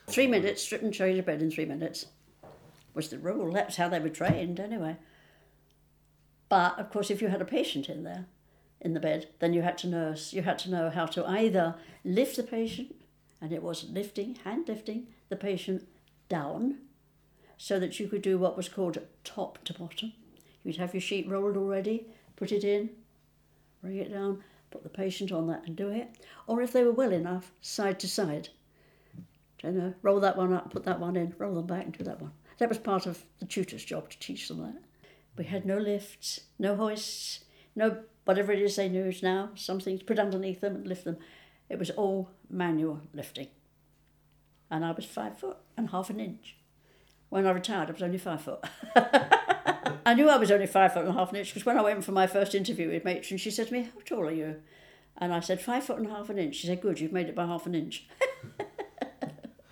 3 minutes, strip and change a bed in 3 minutes was the rule. That's how they were trained anyway. But, of course, if you had a patient in there, in the bed, then you had to nurse. You had to know how to either lift the patient, and it was hand lifting the patient down, so that you could do what was called top to bottom. You'd have your sheet rolled already, put it in, bring it down, put the patient on that and do it. Or if they were well enough, side to side. Roll that one up, put that one in, roll them back and do that one. That was part of the tutor's job, to teach them that. We had no lifts, no hoists, no whatever it is they use now, some things put underneath them and lift them. It was all manual lifting. And I was 5'1.5" When I retired, I was only 5 foot. I knew I was only 5'1.5" because when I went for my first interview with matron, she said to me, "How tall are you?" And I said, 5'1.5". She said, "Good, you've made it by 1/2 inch."